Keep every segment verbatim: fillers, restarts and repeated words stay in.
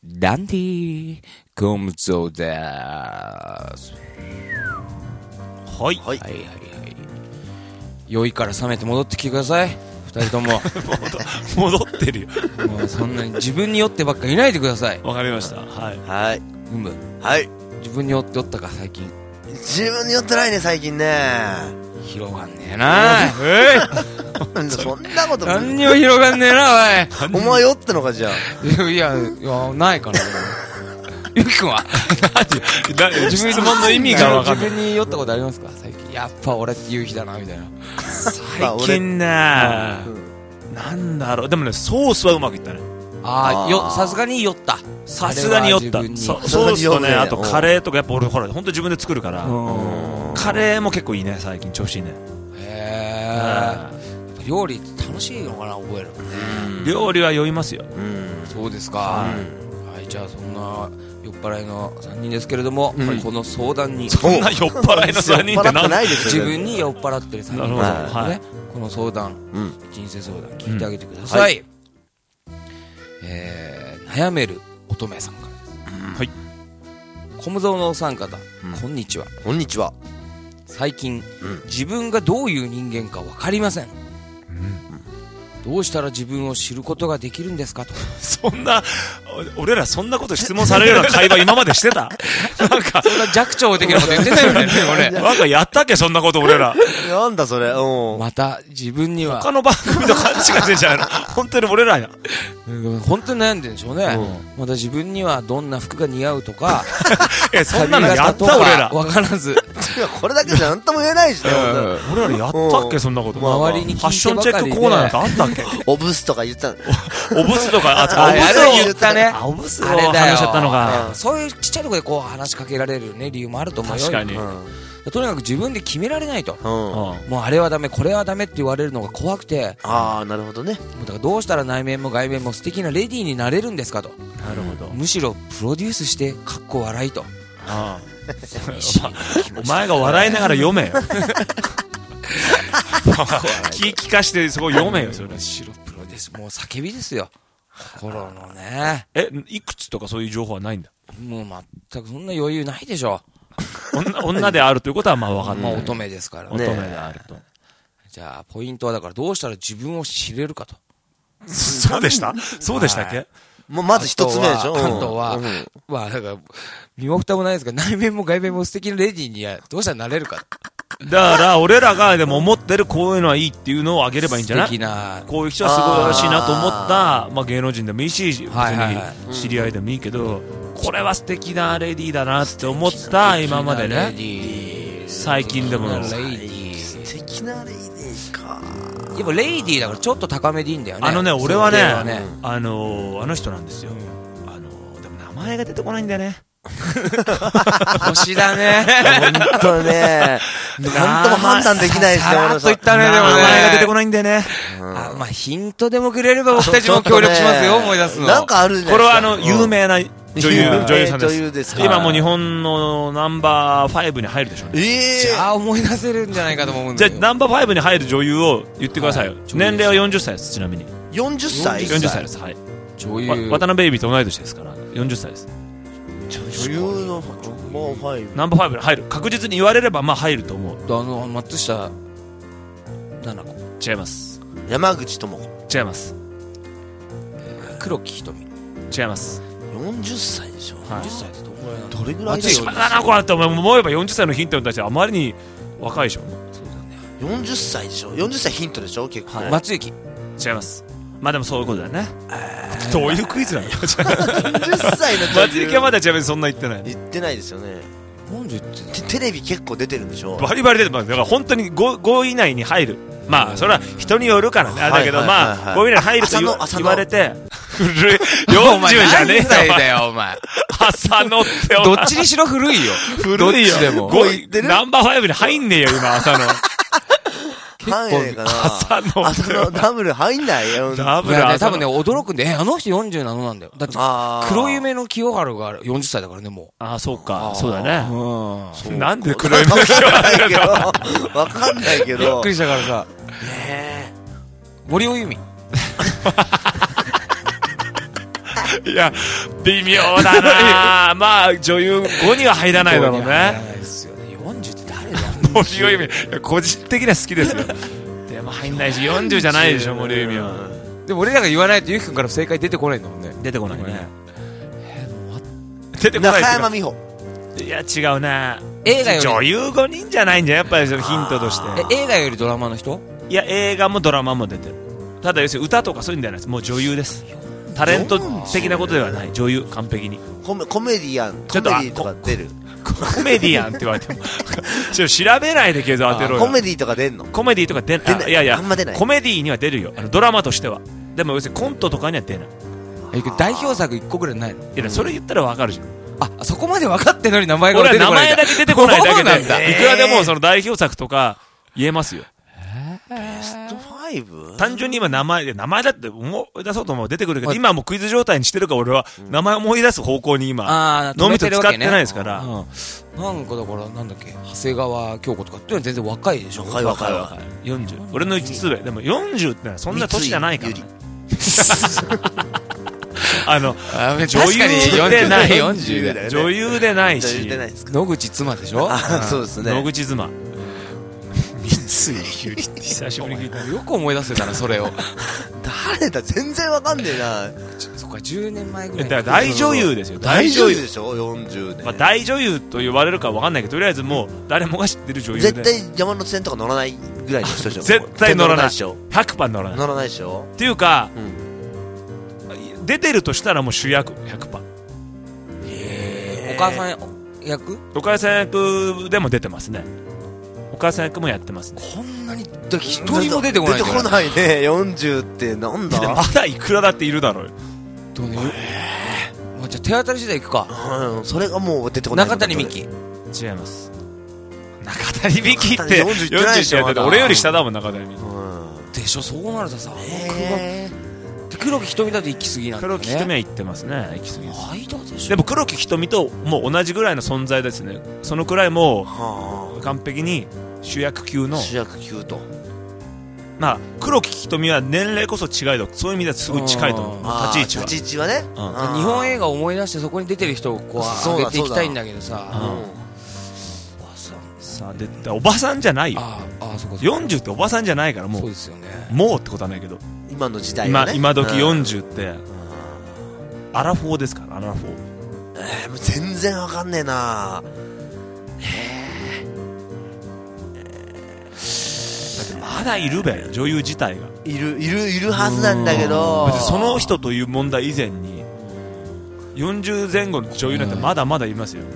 ダンディコムゾーです。 はいはいはいはいはい。酔いから覚めて戻ってきてください。二人とも戻ってるよ。 もうそんなに自分に酔ってばっかいないでください。 わかりました。はいはい。 うむ。 はい。 自分に酔って酔ったか最近。 自分に酔ってないね最近ね。 広がんねえな。 えいそんなこと何にも広がんねえなおい。お前酔ってのかじゃあ。いやいやないかな。ゆきくんは自分質問の意味が分かんない。 自分に酔ったことありますか最近。やっぱ俺って夕日だなみたいな。 最近ね、なんだろう、でもねソースはうまくいったね。 ああ、よ、さすがに酔った。 さすがに酔った。ソースとね、あとカレーとかやっぱ俺ほら本当自分で作るから、カレーも結構いいね最近調子いいね。 へえ。料理って楽しいのかな覚えるのね。 料理は酔いますよ。 そうですか。はい、じゃあそんな酔っ払いのさんにんですけれども、この相談にそんな酔っ払いのさんにんって何だ。 自分に酔っ払ってるさんにんですね。この相談、人生相談聞いてあげてください。えー、悩める乙女さんからです。はい。コムゾーのお三方、こんにちは。 こんにちは。 最近、自分がどういう人間か分かりません。どうしたら自分を知ることができるんですかと。 そんな俺らそんなこと質問されるような会話今までしてた？なんかそんな弱聴的なこと言ってたよね俺。 なんかやったっけそんなこと俺ら。 なんだそれ。 また自分には他の番組と勘違いしてんじゃないの。本当に俺らや。 本当に悩んでるんでしょうね。また自分にはどんな服が似合うとか、 えそんなのやった俺ら。 分からず。 これだけじゃなんとも言えないしね。 俺らやったっけそんなこと。 周りにファッションチェックコーナーなんかあったっけ。 オブスとか言ったの。 オブスとか、あ、 オブスを言ったね。 オブスを話しちゃったのが。 そういうちっちゃいところでこう話しかけられるね理由もあると思うよ。 確かに。 とにかく自分で決められないと。もうあれはダメこれはダメって言われるのが怖くて。 ああなるほどね。 だからどうしたら内面も外面も素敵なレディーになれるんですかと。 なるほど。 むしろプロデュースしてかっこ笑いと。 ああ。お前が笑いながら読めよ。聞きかしてそこ読めよそれ。 白プロです。もう叫びですよ。心のね。 えいくつとかそういう情報はないんだ。 もう全くそんな余裕ないでしょ。 女, 女であるということはまあ分かんない。 まあ乙女ですからね。 乙女であると。 じゃあポイントはだからどうしたら自分を知れるかと。 そうでしたそうでしたっけ。 もうまず一つ目でしょ。 関東は、まあだから身も蓋もないですが内面も外面も素敵なレディーにはどうしたらなれるか。 だから俺らがでも思ってるこういうのはいいっていうのをあげればいいんじゃない。 素敵なこういう人はすごいらしいなと思ったまあ芸能人でもいいし普通に知り合いでもいいけど、これは素敵なレディーだなって思った今までね。最近でも素敵なレディーか。 やっぱレイディーだからちょっと高めでいいんだよね。 あのね俺はねあのあの人なんですよ。あのでも名前が出てこないんだよね。 星だね。 本当ね。なんとも判断できないですね。 さらっと言ったね。でもね。 名前が出てこないんだよね。 あまあヒントでもくれれば僕たちも協力しますよ。思い出すの。 なんかあるね。 これはあの有名な女優女優さんです。 女優ですか。 今もう日本のナンバーファイブに入るでしょうね。 ええ。 じゃあ思い出せるんじゃないかと思うんだじゃあナンバーファイブに入る女優を言ってくださいよ。年齢はよんじゅっさいです。ちなみによんじゅっさい。 よんじゅっさいです。はい。 女優。 渡辺ベイビーと同い年ですからよんじゅっさいです。 女優のナンバーファイブ。 ナンバーファイブに入る。確実に言われればまあ入ると思う。 あの松下奈々子。 違います。 山口智子。 違います。 黒木瞳。 違います。 よんじゅっさいでしょ。 よんじゅっさいってどこぐらいなの。 どれぐらい松下奈々子だって思えばよんじゅっさいのヒントに対してあまりに若いでしょ。 そうだね。 よんじゅっさいでしょ。よんじゅっさいヒントでしょ結構。 松雪。 違います。まあでもそういうことだよね。どういうクイズなの。よんじゅっさいの松雪はまだちなみにそんな言ってない。 言ってないですよね。 なんでってテレビ結構出てるんでしょ。 バリバリ出てます。だから本当に 5, 5位以内に入る。まあそれは人によるからね。だけどまあごい以内に入ると 言, 言われて古いよんじゅうじゃねえよ。 何歳だよお前。 朝野ってどっちにしろ古いよ。 古いよ。 でもごいナンバーファイブに入んねえよ今朝野。 入んねえかな。 朝の朝のダブル入んないよ。 ダブルいやね多分ね驚くんでえあの人よんじゅうなのなんだよ。だってあ黒夢の清原がよんじゅっさいだからねもう。 ああそうかそうだね。 うんなんで黒夢の清原がわかんないけど。 びっくりしたからさ。 ね森尾由美。 いや、微妙だなまあ、女優ごには入らないだろうね。 入らないですよね。よんじゅうって誰だ森尾由美。個人的には好きですよ。でも入んないし、よんじゅうじゃないでしょ、森尾由美は。 でも俺らが言わないとゆきくんから正解出てこないんだもんね。 出てこないね。 えー、もう出てこない。 中山美穂。 いや、違うね。 映画より女優ごにんじゃないんじゃん、やっぱりそのヒントとして。 え、映画よりドラマの人？ いや、映画もドラマも出てる。ただ要するに歌とかそういうんじゃないです。もう女優です。タレント的なことではない。女優、完璧に。 コメ、コメディアン、コメディとか出る。 コメディアンって言われてもちょっと調べないでけど当てろよ。 コメディとか出んの？ コメディとか出ない。いやいや、 あんま出ない。 コメディには出るよ、あのドラマとしては。でも要するにコントとかには出ない。 え、代表作いっこぐらいないの？ いや、それ言ったらわかるじゃん。 あ、そこまで分かってんのに名前が俺は名出てこないんだ。 前だけ出てこないだけそうなんだ。 でいくらでもその代表作とか言えますよ。 ベストファイブ？ 単純に今名前で、名前だって思い出そうと思う出てくるけど、今はもうクイズ状態にしてるから俺は名前思い出す方向に今、脳みそ使ってないですから。 なんかだから、なんだっけ、長谷川京子とかっていうのは全然若いでしょ。 若い若い若い。 よんじゅう。俺のいつつ上。でもよんじゅうってのはそんな年じゃないからね。あの、女優でない。 よんじゅうだよね。 女優でないし。 野口妻でしょ。 そうですね。 野口妻。三井ゆりって久しぶりに聞いた。 よく思い出せたな、それを。 誰だ、全然わかんねえな。 そっか、じゅうねんまえぐらい。 だから大女優ですよ。 大女優でしょ、よんじゅうねん。 まあ大女優と言われるかわかんないけど、とりあえずもう誰もが知ってる女優で。 絶対山手線とか乗らないぐらいの人でしょ。 絶対乗らない。 ひゃくパーセント乗らない。 乗らないでしょ。 っていうか、出てるとしたらもう主役 ひゃくパーセント。 へー。お母さん役？ お母さん役でも出てますね。お母さん役もやってますね。 こんなに一人も出てこない。 出てこないね。よんじゅうってなんだ。 まだいくらだっているだろうよ。 どうね。まあ、じゃあ手当たり次第行くか。 うん、それがもう出てこない。 中谷美紀。 違います。中谷美紀ってよんじゅうってないでしょ。 俺より下だもん、中谷美紀。 でしょ、そうなるとさ。黒木瞳だと行き過ぎなんだね。 黒木瞳は行ってますね。行き過ぎです。 間でしょ。 でも黒木瞳ともう同じぐらいの存在ですね。そのくらいもう完璧に主役級の。 主役級と。 まあ黒木瞳は年齢こそ違いど、そういう意味ではすごい近いと思う。立ち位置は。 立ち位置はね。 日本映画を思い出してそこに出てる人をこう上げていきたいんだけどさ。 さあでおばさんじゃないよ。 ああ、そうか。 よんじゅうっておばさんじゃないからもう。 そうですよね。 もうってことはないけど。 今の時代はね。 今今時よんじゅうってアラフォーですからアラフォー。 えー、もう全然わかんねえな。へえ。だってまだいるべ、女優自体が。 いるいるいるはずなんだけど。 その人という問題以前によんじゅうぜん後の女優なんてまだまだいますよ。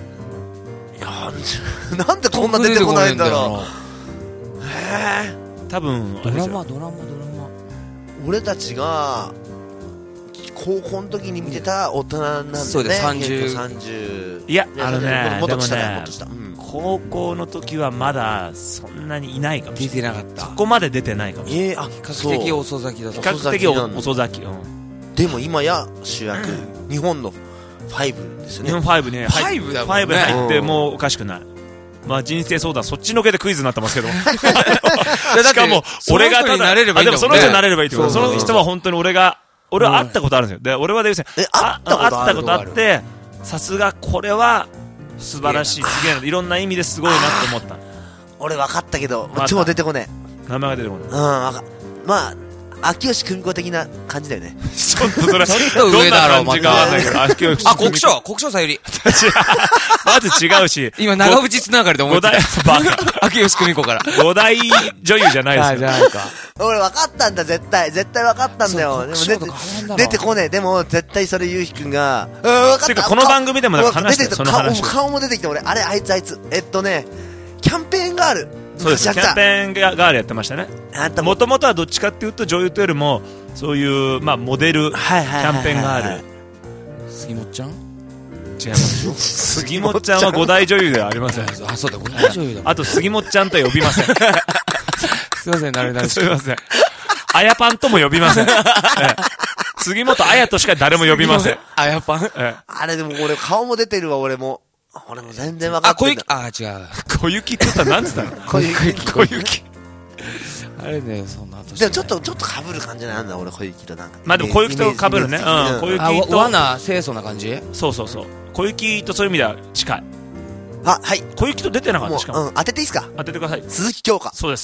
なんでこんな出てこないんだろう。 へえ。多分ドラマドラマドラマ。 俺たちが高校の時に見てた大人なんだね。 そうです。さんじゅう。 さんじゅう。 いや、あのね、 もっと下だね、 もっと下。 高校の時はまだそんなにいないかもしれない。 出てなかった。 そこまで出てないかもしれない。 えー、あ、 比較的遅咲きだと。 比較的遅咲き。 でも今や主役、日本のファイブですよね。 日本ファイブね。 ファイブだもんね。 ファイブ入ってもうおかしくない。まあ人生相談そっちのけでクイズになってますけどしかも俺がただ、でもその人になれればいいってこと。その人は本当に俺が俺は会ったことあるんですよ。で俺はですね、 会ったことあってさすがこれは素晴らしい、すげえな、いろんな意味ですごいなって思った。 俺分かったけど超出てこねえ、名前が出てこない。 うん、まあ秋吉久美子的な感じだよね。 ちょっとそれどんな感じかわかんないけど。 秋吉あ、国生国生さゆり。 まず違うし、 今長渕つながりで思ってた。秋吉久美子から五大女優じゃないですよ。 じゃないか。 俺分かったんだ、絶対絶対分かったんだよ。でも出てこねえ。でも絶対それゆうひくんが分かった。 この番組でも話してその話。 顔も出てきて、俺あれあいつあいつえっとねキャンペーンガール。 そうです。キャンペーンガールやってましたね。もともとはどっちかっていうと女優というよりもそういうまあモデルキャンペーンガール。 杉本ちゃん？ 違いますよ。杉本ちゃんは五大女優ではありません。 あ、そうだ、五大女優だ。 あと杉本ちゃんとは呼びません。 すいません、なれなれしく。 すいません。あやパンとも呼びません。杉本あやとしか誰も呼びません。 あやパン？ あれでも俺顔も出てるわ、俺も。俺も全然分かってない。 あ、違う。 小雪って言ったら何つったの？ 小雪。 小雪。 あれね、そんな、 でもちょっとちょっと被る感じなんだ俺小雪となんか。 まあでも小雪と被るね。うん。小雪と。 罠清楚な感じ。 そうそうそう。小雪とそういう意味では近い。 あ、はい。 小雪と出てなかったしかも。 うん、当てていいですか。 当ててください。 鈴木京香。 そうです。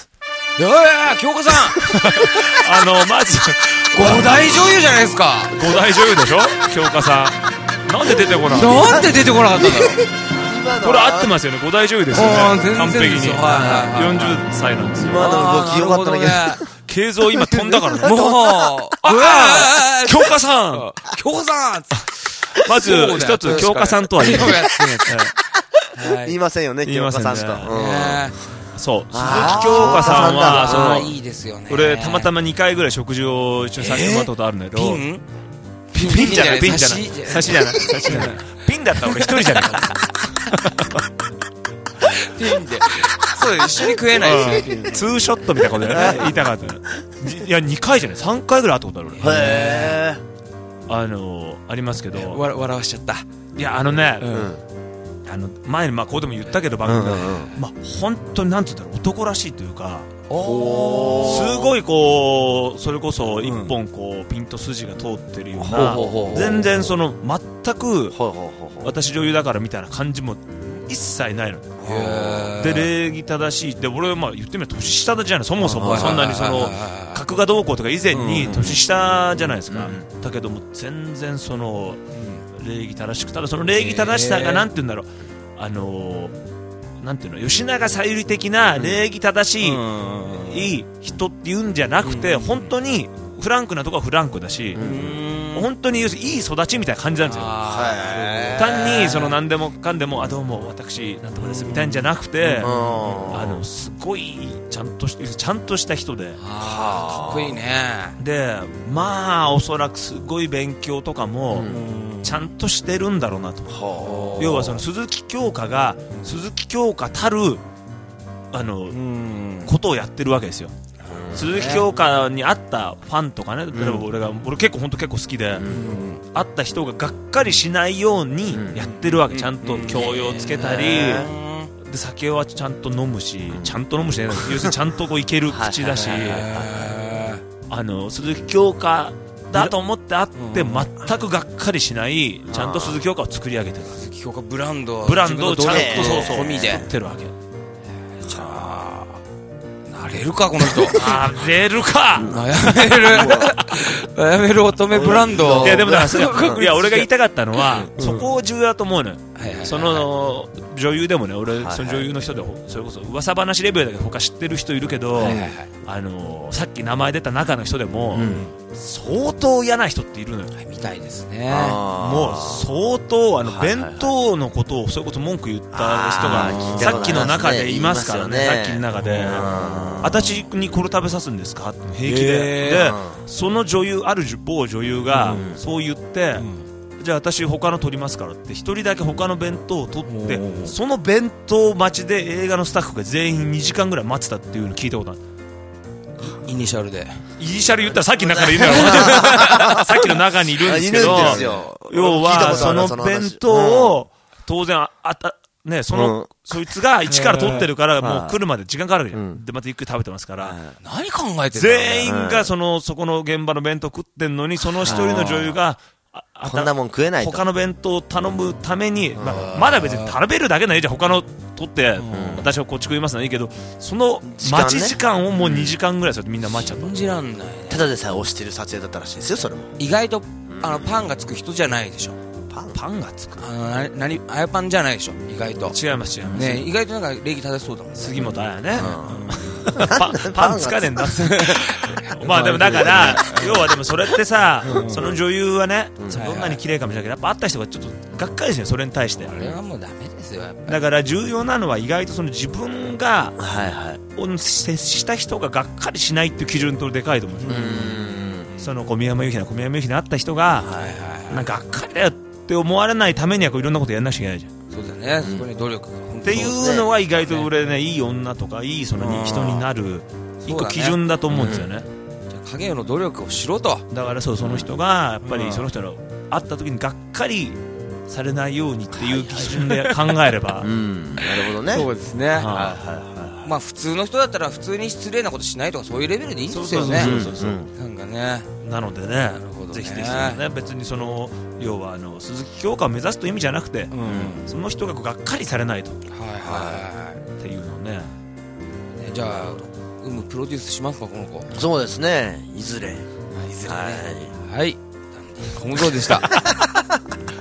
いやいや京香さんあのまず五大女優じゃないですか。 五大女優でしょ京香さん。なんで出てこなかった。 なんで出てこなかったんだろう。 これ合ってますよね。五大女優ですよね。完璧に。よんじゅっさいなんですよ。 今の動き良かったね。 慶三今飛んだからね。 もうあ京香さん京香さんまず一つ京香さんとは言いません。 言いませんよね京香さんと。 そう鈴木京香さんはそのいいですよね。 俺たまたまにかいぐらい食事を一緒にさせてもらったことあるんだけど。 ピンピンじゃないピンじゃない差しじゃない差しじゃないピンだったら俺一人じゃないか。 ピンでそう一緒に食えないですよ。 ツーショットみたいなことだよね。言いたかった。いやにかいじゃないさんかいぐらい会ったことある俺。 へー。 あのありますけど笑わしちゃった。 いやあのねあの前にまあこうでも言ったけど番組でまあ本当になんて言ったら男らしいというかすごいこうそれこそ一本こうピンと筋が通ってるような全然その全く私女優だからみたいな感じも一切ないので礼儀正しいで俺はまあ言ってみれば年下じゃないそもそもそんなにその格がどうこうとか以前に年下じゃないですかだけども全然その礼儀正しくただその礼儀正しさがなんて言うんだろうあのなんていうの吉永小百合的な礼儀正しいいい人っていうんじゃなくて本当にフランクなとこはフランクだし本当にいい育ちみたいな感じなんですよ単にその何でもかんでもあどうも私なんとかですみたいんじゃなくてあのすごいちゃんとしちゃんとした人でかっこいいねでまあおそらくすごい勉強とかもちゃんとしてるんだろうなと要はその鈴木京香が鈴木京香たるあのことをやってるわけですよ鈴木京香に会ったファンとかね例えば俺が俺結構本当結構好きで会った人ががっかりしないようにやってるわけちゃんと教養つけたりで酒はちゃんと飲むしちゃんと飲むしね要するにちゃんとこういける口だしあの鈴木京香だと思って会って全くがっかりしないちゃんと鈴木京香を作り上げてる鈴木京香ブランドブランドをちゃんとそうそう込みで作ってるわけじゃあなれるかこの人なれるか悩める悩める乙女ブランドいやでもだからいや俺が言いたかったのはそこを重要だと思うのよその女優でもね俺その女優の人でそれこそ噂話レベルだけど他知ってる人いるけどあのさっき名前出た中の人でも相当嫌な人っているのよみたいですねもう相当あの弁当のことをそれこそ文句言った人がさっきの中でいますからねさっきの中で私にこれ食べさすんですかって平気ででその女優ある某女優がそう言ってじゃあ私他の取りますからって一人だけ他の弁当を取ってその弁当待ちで映画のスタッフが全員にじかんぐらい待ってたっていうの聞いたことあるイニシャルでイニシャル言ったらさっきの中でいるのよさっきの中にいるんですけど要はその弁当を当然あったねそのそいつが一から取ってるからもう来るまで時間かかるじゃんでまたゆっくり食べてますから何考えてる全員がそのそこの現場の弁当食ってんのにその一人の女優がこんなもん食えないと他の弁当を頼むために、まあ、まだ別に食べるだけならいいじゃん他の取って私はこっち食いますのはいいけどその待ち時間をもうにじかんぐらいするとみんな待っちゃった信じらんないただでさえ押してる撮影だったらしいですよそれも意外とあのパンがつく人じゃないでしょパンパンがつくあのな何あやパンじゃないでしょ意外と違います違いますね意外となんか礼儀正しそうだもん杉本彩ねパ, パンつかねえんだまあでもだから要はでもそれってさその女優はねどんなに綺麗かもしれないけどやっぱ会った人がちょっとがっかりですよそれに対してあれはもうダメですよやっぱりだから重要なのは意外とその自分が接した人ががっかりしないっていう基準とでかいと思うんですよその小宮山由紀な小宮山由紀に会った人がなんかがっかりだよって思われないためにはこういろんなことやんなきゃいけないじゃんそうだねそこに努力っていうのは意外と俺ねいい女とかいいその人になる一個基準だと思うんですよねじゃあ影の努力をしろとだからそうその人がやっぱりその人の会った時にがっかりされないようにっていう基準で考えればうんなるほどねそうですねまあ普通の人だったら普通に失礼なことしないとかそういうレベルでいいんですよね。 そうそうそうそう、 なんかね。 なのでね、 なるほどね、 ぜひぜひね、別にその要はあの鈴木京香を目指すという意味じゃなくて、うん、その人ががっかりされないと、はいはいはい、っていうのをね。ね、 じゃあうむプロデュースしますかこの子。 そうですね、いずれ、 いずれね、はい、はい、小無造でした。